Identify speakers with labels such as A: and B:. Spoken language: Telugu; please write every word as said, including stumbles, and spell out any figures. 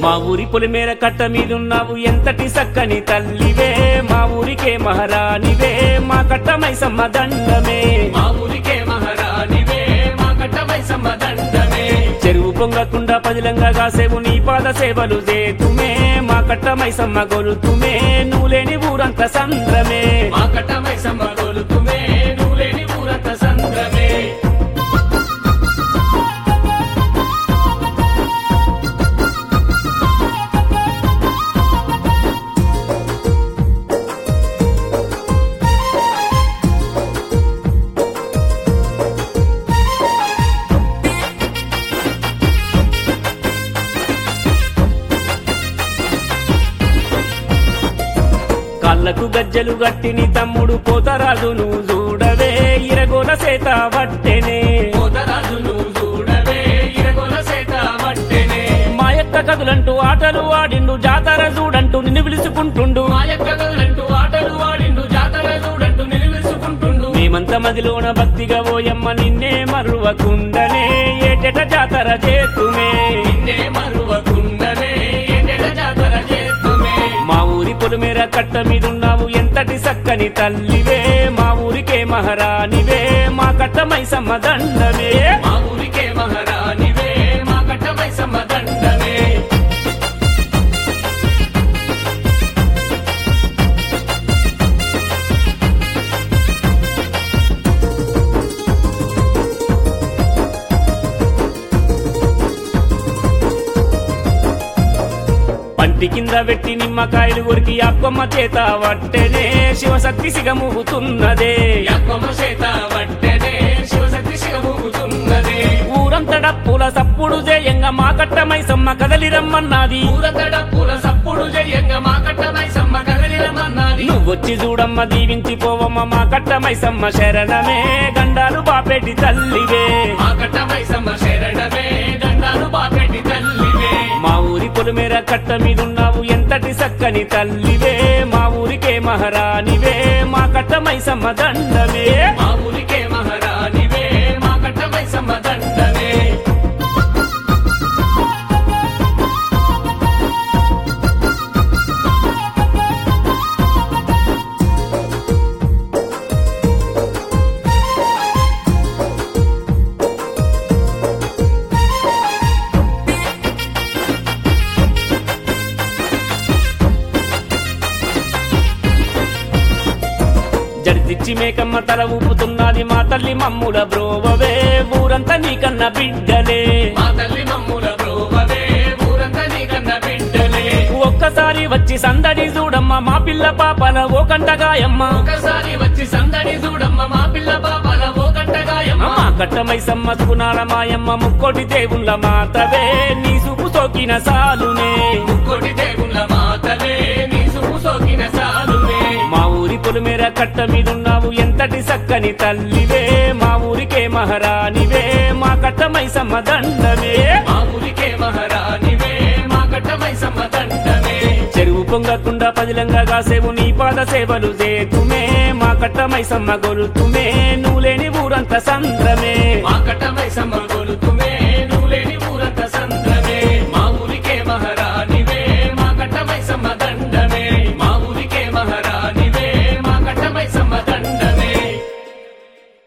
A: మా ఊరి పొలిమేర కట్ట మీదున్నావు ఎంతటి సక్కని తల్లివే మా ఊరికే మహారాణివే మా కట్ట మైసమ్మ దండమే
B: మా ఊరికే మహారాణివే మా కట్ట మైసమ్మ దండమే
A: చెరువు పొంగకుండా పదిలంగా కాసేవు నీ పాద సేవలు చేతుమే మా కట్ట మైసమ్మ గొలుతుమే నువ్వు లేని ఊరంత సంద్రమే
B: మా కట్ట మైసమ్మ గొలుతుమే నువ్వు లేని ఊరంత సంద్రమే
A: కళ్ళకు గజ్జలు గట్టిని తమ్ముడు పోతరాజు నువ్వు చూడవే ఇరగోల సేత వట్టెనే
B: పోతరాజు నువ్వు చూడవే ఇరగోల సేత వట్టెనే
A: మా యొక్క కదులంటూ ఆటలు ఆడిండు జాతర చూడంటూ నిన్ను పిలుచుకుంటుండు
B: మా యొక్క కదులంటూ ఆటలు ఆడిండు జాతర చూడంటూ నిలుసుకుంటుండు
A: మేమంత మదిలోన భక్తిగా ఓయమ్మ నిన్నే మరువకుండనే ఏటెట జాతర చేతుమే
B: నిన్నే మరువకుండనే ఎన్నెల జాతర చేస్తుమే
A: మా ఊరి పొలిమేర కట్ట మీదున్నావు ఎంతటి సక్కని తల్లివే మా ఊరికే మహారాణివే మా కట్ట మైసమ్మ దండమే
B: మా ఊరికే మహారాణివే మా కట్ట మైసమ్మ దండమే
A: పంటి కింద పెట్టి నిమ్మకాయలు కొరికి అప్పమ్మ చేత వట్టెనే శివశక్తి సిగమూగుతున్నదే
B: యక్కమ్మ చేత వట్టెనే శివశక్తి శివమూగుతున్నదే
A: ఊరంతా డప్పుల సప్పుడు జయంగా మా కట్ట మైసమ్మ కదలి రమ్మన్నది
B: ఊరతడ పూల సప్పుడు జయంగా మా కట్ట మైసమ్మ కదలిరమన్నది
A: నువ్వొచ్చి చూడమ్మ దీవించి పోవమ్మ మా కట్ట మైసమ్మ శరణమే గండాలు బాపెట్టి తల్లివే
B: మా కట్ట మైసమ్మ శరణమే దండాలు బాపెట్టి తల్లివే
A: మా ఊరి పొలిమేర కట్ట మీదున్నావు ఎంతటి సక్కని తల్లివే మా ఊరికే మహారాణివే మా కట్ట మైసమ్మ దండమే
B: మా ఊరికే మహారాణివే మా కట్ట మైసమ్మ దండమే
A: జడితిచ్చి మేకమ్మ తల ఊపుతున్నది మా తల్లి మమ్ముల బ్రోవవే ఊరంతా నీకన్న బిడ్డలే
B: మా తల్లి మమ్ముల బ్రోవవే ఊరంతా నీకన్న బిడ్డలే
A: ఒక్కసారి వచ్చి సందడి చూడమ్మ మా పిల్ల పాపల ఓ కంటగాయమ్మ
B: ఒకసారి వచ్చి సందడి చూడమ్మ మా పిల్ల పాపల ఓ కట్టగాయమ్మ
A: మా కట్ట మైసమ్మ సుగుణాల మాయమ్మ ముక్కోటి దేవుళ్ళ మాతవే నీ సుపు సోకిన సాలునే
B: ముక్కోటి దేవుళ్ళ మాతలే నీ సుపు సోకిన సాలునే
A: మా ఊరి పొలిమేర కట్ట మీదున్నావు ఎంతటి సక్కని తల్లివే మా ఊరికే మహారాణివే మా కట్ట మైసమ్మ దండమే
B: మా ఊరికే మహారాణివే మా కట్ట మైసమ్మ దండమే
A: చెరువు పొంగకుండా పదిలంగా కాసేవు నీ పాద సేవలు చేతుమే మా కట్ట మైసమ్మ గొలుతుమే నువ్వు లేని ఊరంత సంద్రమే
B: మా కట్ట మైసమ్మ గొలుతుమే